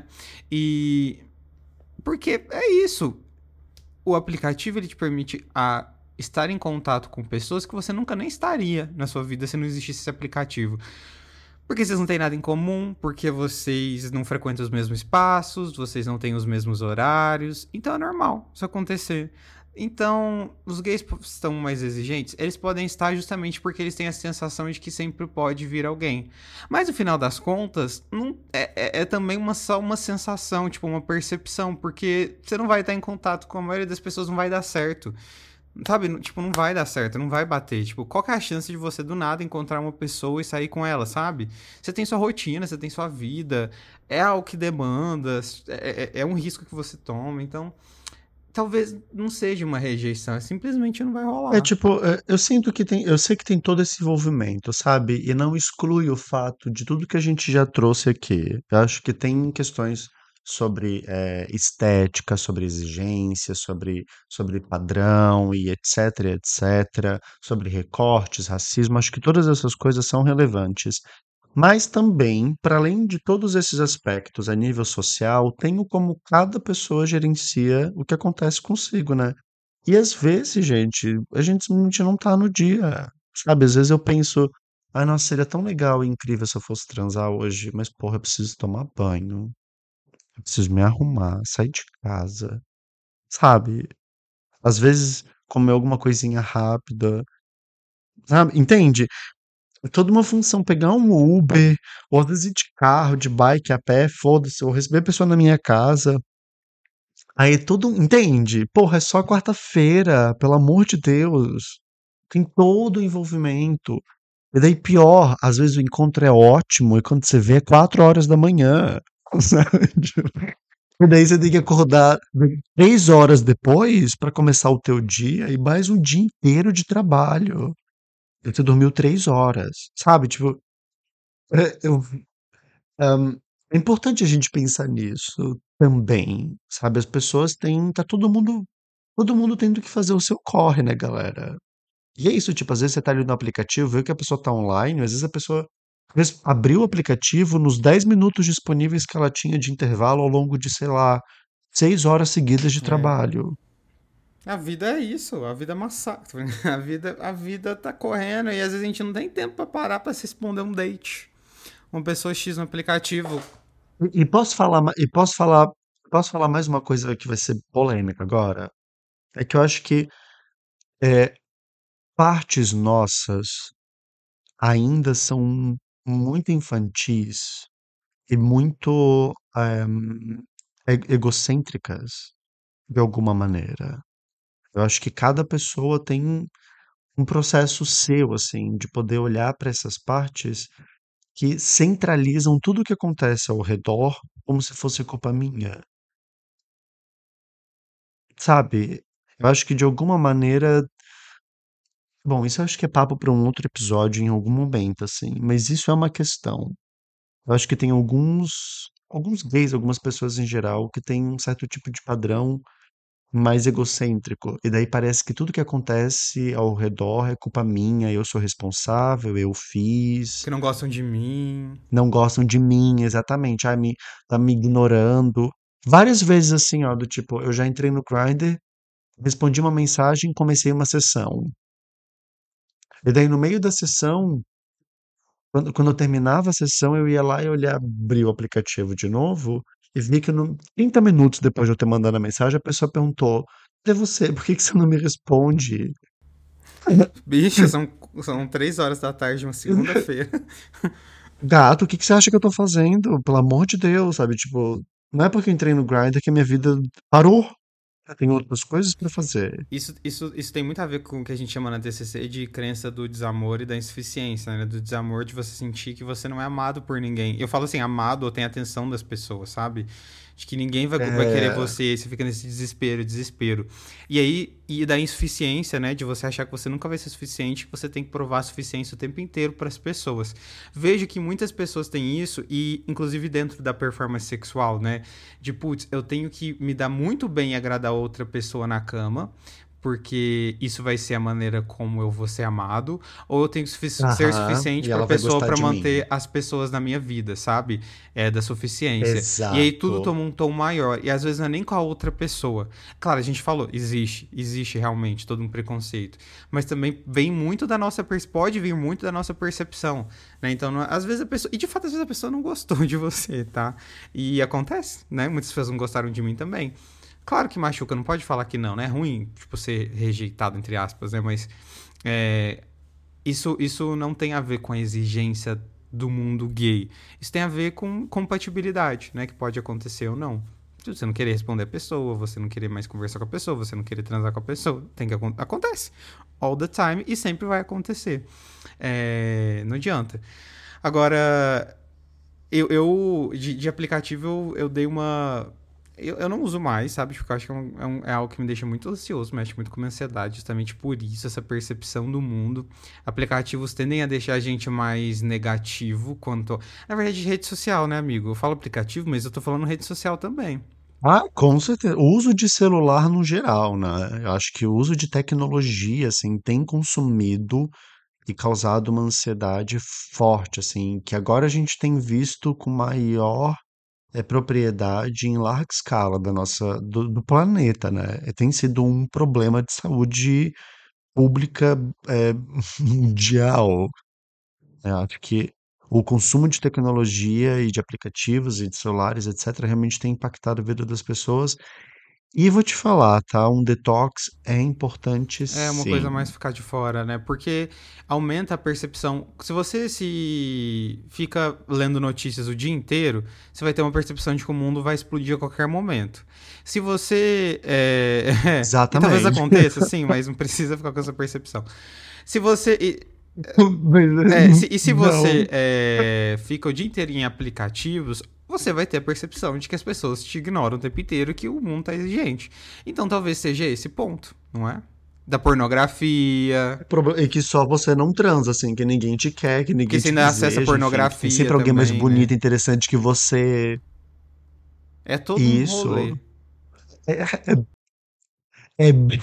E porque é isso, o aplicativo ele te permite a estar em contato com pessoas que você nunca nem estaria na sua vida se não existisse esse aplicativo. Porque vocês não têm nada em comum, porque vocês não frequentam os mesmos espaços, vocês não têm os mesmos horários. Então é normal isso acontecer. Então, os gays estão mais exigentes, eles podem estar justamente porque eles têm a sensação de que sempre pode vir alguém. Mas no final das contas, não, é, é, é também uma, só uma sensação, tipo, uma percepção, porque você não vai estar em contato com a maioria das pessoas, não vai dar certo. Sabe, tipo, não vai dar certo, não vai bater. Tipo, qual que é a chance de você do nada encontrar uma pessoa e sair com ela, sabe? Você tem sua rotina, você tem sua vida, é algo que demanda, é, é, é um risco que você toma, então talvez não seja uma rejeição, é simplesmente não vai É rolar. tipo, é, eu sinto que tem, eu sei que tem todo esse envolvimento, sabe? E não exclui o fato de tudo que a gente já trouxe aqui. Eu acho que tem questões sobre é, estética, sobre exigência, sobre, sobre padrão e etc, etcétera, sobre recortes, racismo. Acho que todas essas coisas são relevantes. Mas também, para além de todos esses aspectos a nível social, tem o como cada pessoa gerencia o que acontece consigo, né? E às vezes, gente, a gente simplesmente não tá no dia, sabe? Às vezes eu penso, ai, nossa, seria tão legal e incrível se eu fosse transar hoje, mas porra, eu preciso tomar banho, eu preciso me arrumar, sair de casa, sabe? Às vezes comer alguma coisinha rápida, sabe? Entende? É toda uma função, pegar um Uber, ou às vezes ir de carro, de bike, a pé, foda-se, ou receber a pessoa na minha casa. Aí tudo, entende? Porra, é só quarta-feira, pelo amor de Deus. Tem todo o envolvimento. E daí pior, às vezes o encontro é ótimo e quando você vê é quatro horas da manhã, sabe? E daí você tem que acordar três horas depois para começar o teu dia e mais um dia inteiro de trabalho. E você dormiu três horas, sabe? Tipo, É, eu, hum, é importante a gente pensar nisso também, sabe? As pessoas têm, tá todo mundo, todo mundo tendo que fazer o seu corre, né, galera? E é isso, tipo, às vezes você tá ali no aplicativo, vê que a pessoa tá online, às vezes a pessoa res- abriu o aplicativo nos dez minutos disponíveis que ela tinha de intervalo ao longo de, sei lá, seis horas seguidas de É. trabalho. A vida é isso, a vida é massacre. A vida, a vida tá correndo e às vezes a gente não tem tempo pra parar pra se responder um date. Uma pessoa X no aplicativo. E, e posso falar, ma- e posso falar, posso falar mais uma coisa que vai ser polêmica agora? É que eu acho que é, partes nossas ainda são muito infantis e muito ehm, e- egocêntricas, de alguma maneira. Eu acho que cada pessoa tem um processo seu, assim, de poder olhar para essas partes que centralizam tudo o que acontece ao redor como se fosse culpa minha, sabe? Eu acho que de alguma maneira, bom, isso eu acho que é papo para um outro episódio em algum momento, assim, mas isso é uma questão. Eu acho que tem alguns, alguns gays, algumas pessoas em geral, que têm um certo tipo de padrão mais egocêntrico. E daí parece que tudo que acontece ao redor é culpa minha, eu sou responsável, eu fiz, Que não gostam de mim. não gostam de mim, exatamente, ai, me, tá me ignorando. Várias vezes assim, ó, do tipo, eu já entrei no Grindr, respondi uma mensagem, comecei uma sessão. E daí no meio da sessão, quando, quando eu terminava a sessão, eu ia lá e olhar, abri o aplicativo de novo e vi que no, trinta minutos depois de eu ter mandado a mensagem, a pessoa perguntou: "É você, por que que você não me responde?" Bicho, são, são três horas da tarde, uma segunda-feira. Gato, o que que você acha que eu tô fazendo? Pelo amor de Deus, sabe? Tipo, não é porque eu entrei no Grindr que a minha vida parou. Eu tenho outras coisas pra fazer. Isso, isso, isso tem muito a ver com o que a gente chama na T C C de crença do desamor e da insuficiência, né? Do desamor de você sentir que você não é amado por ninguém. Eu falo assim, amado ou tem atenção das pessoas, sabe? De que ninguém vai, vai querer É, você, e você fica nesse desespero, desespero. E aí, e da insuficiência, né? De você achar que você nunca vai ser suficiente, que você tem que provar a suficiência o tempo inteiro para as pessoas. Vejo que muitas pessoas têm isso, e inclusive dentro da performance sexual, né? De putz, eu tenho que me dar muito bem e agradar outra pessoa na cama, porque isso vai ser a maneira como eu vou ser amado, ou eu tenho que sufici- ser aham, suficiente e pra ela vai pessoa gostar pra de mim. manter as pessoas na minha vida, sabe? É da suficiência. E aí tudo Exato. toma um tom maior, e às vezes não é nem com a outra pessoa. Claro, a gente falou, existe, existe realmente todo um preconceito, mas também vem muito da nossa, per- pode vir muito da nossa percepção, né? Então, não é- às vezes a pessoa, e de fato às vezes a pessoa não gostou de você, tá? E acontece, né? Muitas pessoas não gostaram de mim também. Claro que machuca, não pode falar que não, né? É ruim, tipo, ser rejeitado, entre aspas, né? Mas é, isso, isso não tem a ver com a exigência do mundo gay. Isso tem a ver com compatibilidade, né? Que pode acontecer ou não. Se você não querer responder a pessoa, você não querer mais conversar com a pessoa, você não querer transar com a pessoa, tem que acontece. All the time e sempre vai acontecer. É, não adianta. Agora, eu, eu de, de aplicativo, eu, eu dei uma. Eu, eu não uso mais, sabe? Porque eu acho que é, um- é um- é algo que me deixa muito ansioso, mexe muito com a minha ansiedade, justamente por isso, essa percepção do mundo. Aplicativos tendem a deixar a gente mais negativo quanto. Na verdade, rede social, né, amigo? Eu falo aplicativo, mas eu tô falando rede social também. Ah, com certeza. O uso de celular no geral, né? Eu acho que o uso de tecnologia, assim, tem consumido e causado uma ansiedade forte, assim, que agora a gente tem visto com maior é propriedade em larga escala da nossa do, do planeta, né? É, tem sido um problema de saúde pública é, mundial. Né? Acho que o consumo de tecnologia e de aplicativos e de celulares, etcétera, realmente tem impactado a vida das pessoas. E vou te falar, tá? Um detox é importante, É uma coisa sim. mais ficar de fora, né? Porque aumenta a percepção. Se você se fica lendo notícias o dia inteiro, você vai ter uma percepção de que o mundo vai explodir a qualquer momento. Se você. É, é, e talvez Exatamente. aconteça, sim, mas não precisa ficar com essa percepção. Se você. E, Mas, é, se- e se não. você é, fica o dia inteiro em aplicativos, você vai ter a percepção de que as pessoas te ignoram o tempo inteiro, que o mundo tá exigente. Então talvez seja esse ponto, não é? Da pornografia. Proba- E que só você não transa, assim, que ninguém te quer, que Porque ninguém você te ainda acessa deseja, enfim, que tem pornografia sempre alguém mais também, né? bonito, interessante que você. É todo um Isso. rolê. É, é bem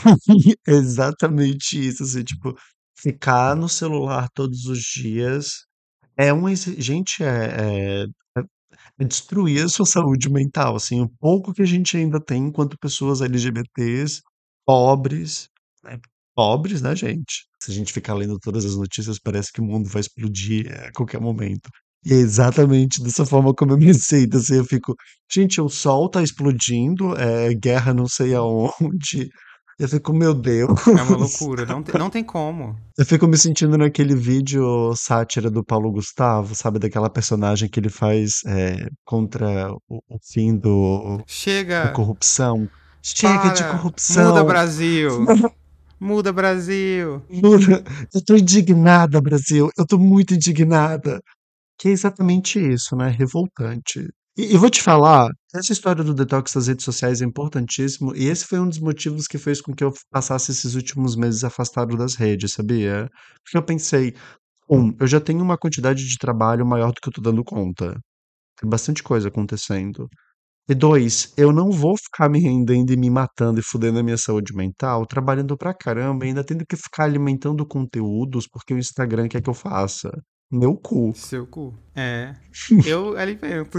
exatamente isso, assim, tipo, ficar no celular todos os dias é um. exi- Gente, é, é, é destruir a sua saúde mental, assim, o pouco que a gente ainda tem enquanto pessoas L G B T s, pobres, né? Pobres, né, gente? Se a gente ficar lendo todas as notícias, parece que o mundo vai explodir a qualquer momento. E é exatamente dessa forma como eu me sinto, assim, eu fico, gente, o sol tá explodindo, é guerra não sei aonde. Eu fico, meu Deus. É uma loucura. Não tem, não tem como. Eu fico me sentindo naquele vídeo sátira do Paulo Gustavo, sabe? Daquela personagem que ele faz é, contra o, o fim do, da Chega! corrupção. Chega de Para! Muda, corrupção! Brasil! Muda, Brasil! Jura? Eu tô indignada, Brasil. Eu tô muito indignada. Que é exatamente isso, né? Revoltante. E, e vou te falar, essa história do detox das redes sociais é importantíssimo, e esse foi um dos motivos que fez com que eu passasse esses últimos meses afastado das redes, sabia? Porque eu pensei, um, eu já tenho uma quantidade de trabalho maior do que eu tô dando conta. Tem bastante coisa acontecendo. E dois, eu não vou ficar me rendendo e me matando e fudendo a minha saúde mental, trabalhando pra caramba, e ainda tendo que ficar alimentando conteúdos porque o Instagram quer que eu faça. Meu cu. Seu cu. É. Eu alimento.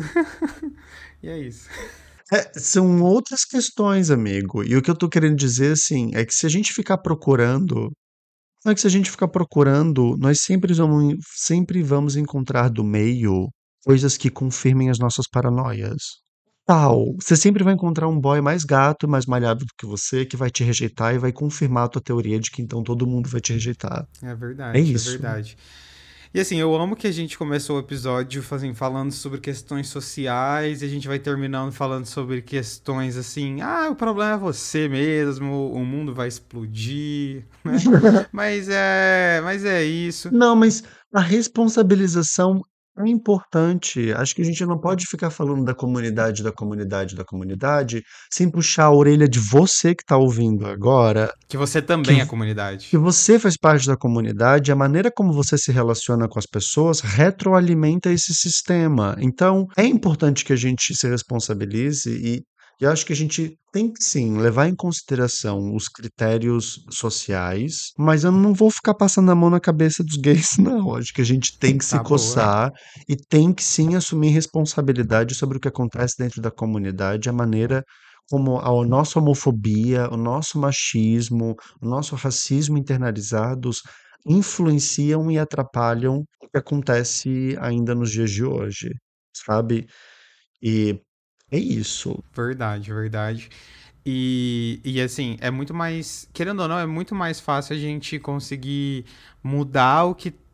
E é isso. É, são outras questões, amigo. E o que eu tô querendo dizer, assim, é que se a gente ficar procurando, não é que se a gente ficar procurando, nós sempre vamos, sempre vamos encontrar do meio coisas que confirmem as nossas paranoias. Tal, você sempre vai encontrar um boy mais gato, mais malhado do que você, que vai te rejeitar e vai confirmar a tua teoria de que então todo mundo vai te rejeitar. É É verdade, é isso. verdade. E assim, eu amo que a gente começou o episódio assim, falando sobre questões sociais e a gente vai terminando falando sobre questões assim, ah, o problema é você mesmo, o mundo vai explodir, né? Mas é, mas é isso. Não, mas a responsabilização é importante. Acho que a gente não pode ficar falando da comunidade, da comunidade, da comunidade, sem puxar a orelha de você que está ouvindo agora, Que você que, também é v- que comunidade. você faz parte da comunidade, a maneira como você se relaciona com as pessoas retroalimenta esse sistema. Então, é importante que a gente se responsabilize e, e acho que a gente tem que sim levar em consideração os critérios sociais, mas eu não vou ficar passando a mão na cabeça dos gays, não. Acho que a gente tem que se Tá boa. coçar e tem que sim assumir responsabilidade sobre o que acontece dentro da comunidade, a maneira como a nossa homofobia, o nosso machismo, o nosso racismo internalizados influenciam e atrapalham o que acontece ainda nos dias de hoje, sabe? E é isso. Verdade, verdade. E, e assim, é muito mais. Querendo ou não, é muito mais fácil a gente conseguir mudar o que.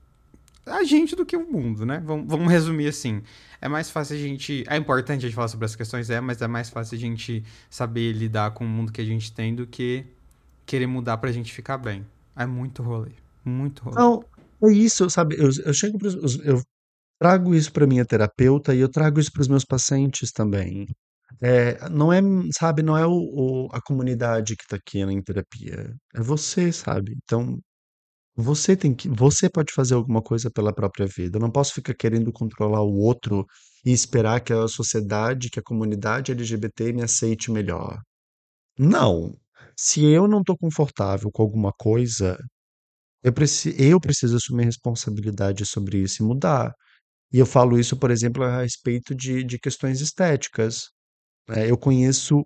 A gente do que o mundo, né? Vamos, vamos resumir assim. É mais fácil a gente. É importante a gente falar sobre as questões, é, mas é mais fácil a gente saber lidar com o mundo que a gente tem do que querer mudar pra gente ficar bem. É muito rolê. Muito rolê. Não, é isso, sabe? Eu, eu chego pros, os- eu trago isso para minha terapeuta e eu trago isso para os meus pacientes também. É, não é, sabe, não é o, o- a comunidade que está aqui em terapia, é você, sabe? Então, você tem que, você pode fazer alguma coisa pela própria vida. Eu não posso ficar querendo controlar o outro e esperar que a sociedade, que a comunidade L G B T me aceite melhor. Não. Se eu não estou confortável com alguma coisa, eu, preci eu preciso assumir responsabilidade sobre isso e mudar. E eu falo isso, por exemplo, a respeito de, de questões estéticas. Né? Eu conheço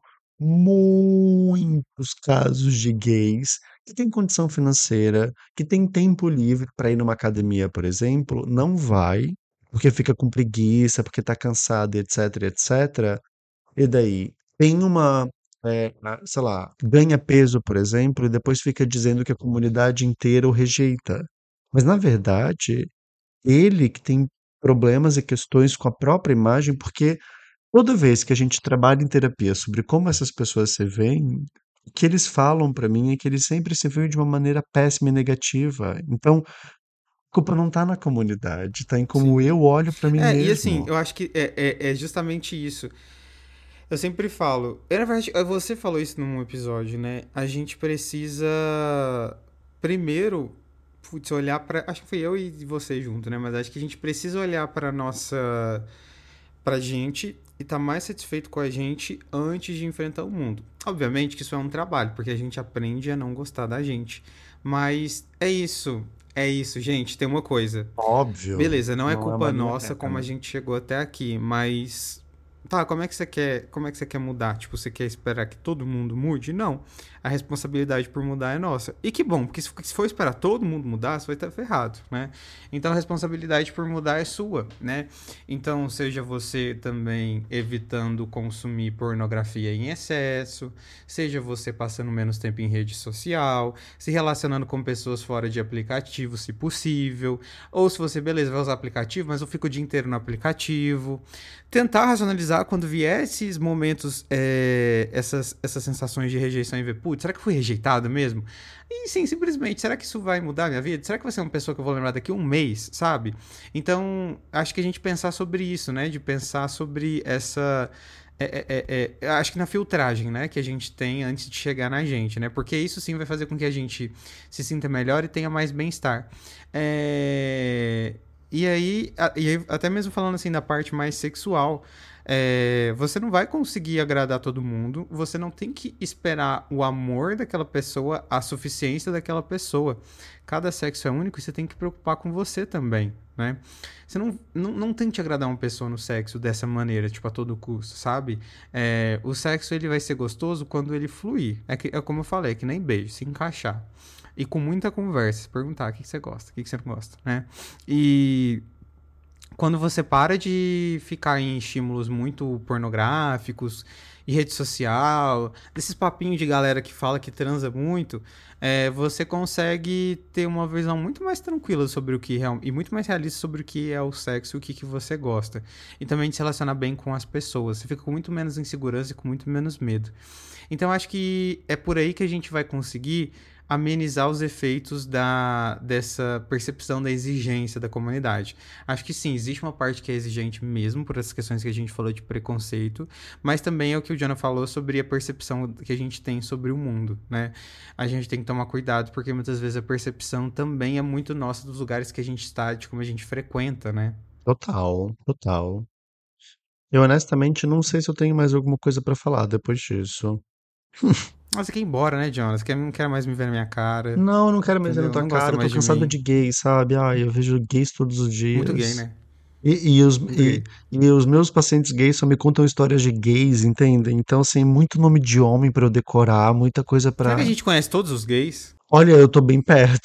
muitos casos de gays que têm condição financeira, que têm tempo livre para ir numa academia, por exemplo, não vai, porque fica com preguiça, porque está cansado, etc, etcétera. E daí? Tem uma, eh, a- sei lá, ganha peso, por exemplo, e depois fica dizendo que a comunidade inteira o rejeita. Mas, na verdade, ele que tem problemas e questões com a própria imagem, porque toda vez que a gente trabalha em terapia sobre como essas pessoas se veem, o que eles falam pra mim é que eles sempre se veem de uma maneira péssima e negativa. Então, a culpa não tá na comunidade, tá em como Sim. eu olho pra mim É, e assim, mesmo. eu acho que é, é, é justamente isso. Eu sempre falo. Na verdade, você falou isso num episódio, né? A gente precisa primeiro, putz, olhar para. Acho que foi eu e você junto, né? Mas acho que a gente precisa olhar para nossa. Pra gente e estar mais satisfeito com a gente antes de enfrentar o mundo. Obviamente que isso é um trabalho, porque a gente aprende a não gostar da gente. Mas é isso. É isso, gente. Tem uma coisa. Óbvio, Beleza, não é não é uma culpa linha nossa reta, como a né? gente chegou até aqui, mas tá, como é que você quer, como é que você quer mudar? Tipo, você quer esperar que todo mundo mude? Não. A responsabilidade por mudar é nossa. E que bom, porque se se for esperar todo mundo mudar, você vai estar ferrado, né? Então a responsabilidade por mudar é sua, né? Então, seja você também evitando consumir pornografia em excesso, seja você passando menos tempo em rede social, se relacionando com pessoas fora de aplicativo, se possível, ou se você, beleza, vai usar aplicativo, mas eu fico o dia inteiro no aplicativo. Tentar racionalizar quando vier esses momentos, é, essas, essas sensações de rejeição e ver, putz, será que eu fui rejeitado mesmo? E sim, simplesmente, será que isso vai mudar a minha vida? Será que vai ser uma pessoa que eu vou lembrar daqui a um mês, sabe? Então, acho que a gente pensar sobre isso, né? De pensar sobre essa. É, é, é, é, acho que na filtragem, né, que a gente tem antes de chegar na gente, né? Porque isso sim vai fazer com que a gente se sinta melhor e tenha mais bem-estar. É, e aí, a- e aí, até mesmo falando assim da parte mais sexual, é, você não vai conseguir agradar todo mundo, você não tem que esperar o amor daquela pessoa, a suficiência daquela pessoa. Cada sexo é único e você tem que preocupar com você também, né? Você não, não, não tente agradar uma pessoa no sexo dessa maneira, tipo, a todo custo, sabe? É, o sexo, ele vai ser gostoso quando ele fluir. É, que, é como eu falei, é que nem beijo, se encaixar. E com muita conversa, perguntar o que, que você gosta, o que, que você não gosta, né? E quando você para de ficar em estímulos muito pornográficos e rede social, desses papinhos de galera que fala que transa muito, é, você consegue ter uma visão muito mais tranquila sobre o que real, e muito mais realista sobre o que é o sexo e o que, que você gosta. E também de se relacionar bem com as pessoas. Você fica com muito menos insegurança e com muito menos medo. Então acho que é por aí que a gente vai conseguir amenizar os efeitos da, dessa percepção da exigência da comunidade. Acho que sim, existe uma parte que é exigente mesmo por essas questões que a gente falou de preconceito, mas também é o que o Jonah falou sobre a percepção que a gente tem sobre o mundo, né? A gente tem que tomar cuidado porque muitas vezes a percepção também é muito nossa dos lugares que a gente está, de como a gente frequenta, né? Total, total. Eu honestamente não sei se eu tenho mais alguma coisa pra falar depois disso. Mas você quer ir embora, né, Jonas? Você não quer mais me ver na minha cara, Não, eu não quero mais ver na entendeu? tua Não gosta cara, eu tô mais de cansado mim. de gays, sabe? Ai, eu vejo gays todos os Muito gay, dias. né? E, e os, Muito e, gay. e os meus pacientes gays só me contam histórias de gays, entendem? Então, assim, muito nome de homem pra eu decorar, muita coisa Será que a pra. gente conhece todos os gays? Olha, eu tô bem perto.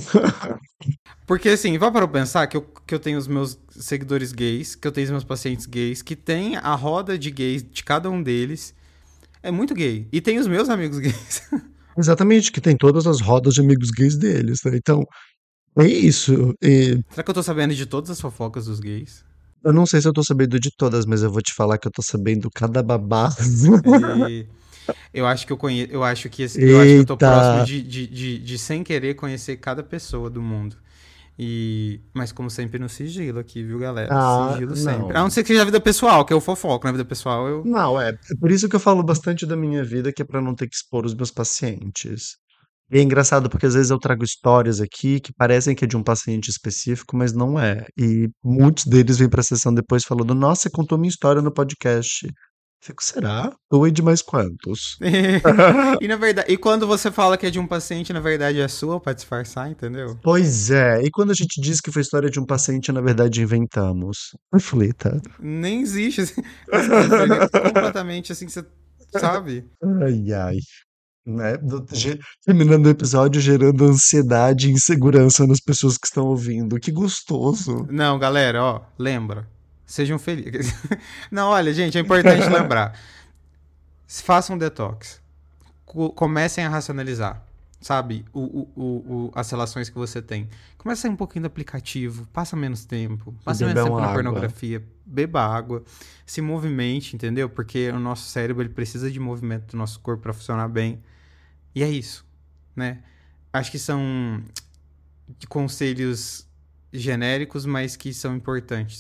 Porque assim, vai para eu pensar que eu, que eu tenho os meus seguidores gays, que eu tenho os meus pacientes gays, que tem a roda de gays de cada um deles. É muito gay. E tem os meus amigos gays. Exatamente, que tem todas as rodas de amigos gays deles, né? Então, é isso. E Será que eu tô sabendo de todas as fofocas dos gays? eu não sei se eu tô sabendo de todas, mas eu vou te falar que eu tô sabendo cada babado. E eu acho que eu conheço. Eu acho que esse- eu acho que eu tô Eita! próximo de, de, de, de sem querer conhecer cada pessoa do mundo. E, mas como sempre no sigilo aqui, viu, galera? Ah, Sigilo sempre. A não não. ser que seja a vida pessoal, que eu fofoco. Na vida pessoal eu. Não, é. É por isso que eu falo bastante da minha vida, que é pra não ter que expor os meus pacientes. E é engraçado porque às vezes eu trago histórias aqui que parecem que é de um paciente específico, mas não é. E muitos deles vêm pra sessão depois falando: Nossa, você contou minha história no podcast. Fico, será? Eu hei de mais quantos? E na verdade, e quando você fala que é de um paciente, na verdade é sua pra disfarçar, entendeu? Pois é. E quando a gente diz que foi história de um paciente, na verdade inventamos. Reflita. Nem existe. Assim, nossa, você fica completamente assim, você sabe? Ai, ai. Né? Do- ge- Terminando o episódio gerando ansiedade e insegurança nas pessoas que estão ouvindo. Que gostoso. Não, galera, ó, lembra. Sejam felizes. Não, olha, gente, é importante lembrar. Façam um detox. Co- comecem a racionalizar, sabe? O, o, o, o- as relações que você tem. Comece a sair um pouquinho do aplicativo, passa menos tempo, E passa menos beber tempo uma na água. pornografia, beba água, se movimente, entendeu? Porque o nosso cérebro ele precisa de movimento do nosso corpo para funcionar bem. E é isso, né? Acho que são conselhos genéricos, mas que são importantes.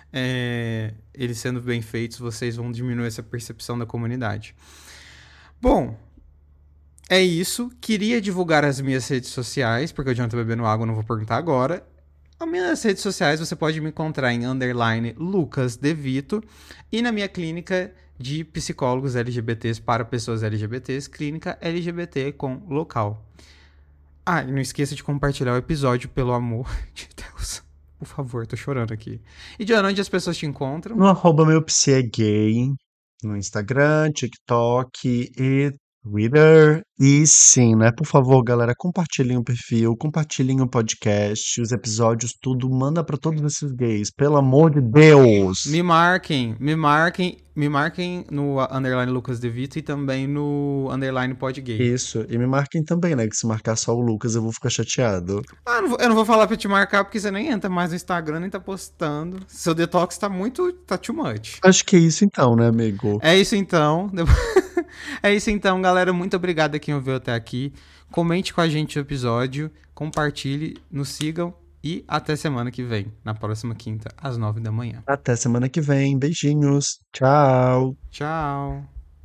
É, eles sendo bem feitos, vocês vão diminuir essa percepção da comunidade. Bom, é isso. Queria divulgar as minhas redes sociais, porque o John tá bebendo água, não vou perguntar agora. As minhas redes sociais você pode me encontrar em underline Lucas De Vito e na minha clínica de psicólogos L G B Ts para pessoas L G B Ts, clínica L G B T com local. Ah, e não esqueça de compartilhar o episódio, pelo amor de Deus. Por favor, tô chorando aqui. E de onde as pessoas te encontram? No arroba meu psi é gay, no Instagram, TikTok e Twitter. E sim, né? Por favor, galera, compartilhem o perfil, compartilhem o podcast, os episódios, tudo. Manda pra todos esses gays, pelo amor de Deus! Me marquem, me marquem, me marquem no underline Lucas De Vito e também no underline Podgay. Isso, e me marquem também, né? Que se marcar só o Lucas eu vou ficar chateado. Ah, não vou- eu não vou falar pra te marcar porque você nem entra mais no Instagram, nem tá postando. Seu detox tá muito, tá too much. Acho que é isso então, né, amigo? É isso então. É isso então, galera. Muito obrigado a quem ouviu até aqui. Comente com a gente o episódio, compartilhe, nos sigam e até semana que vem, na próxima quinta, às nove da manhã. Até semana que vem. Beijinhos. Tchau. Tchau!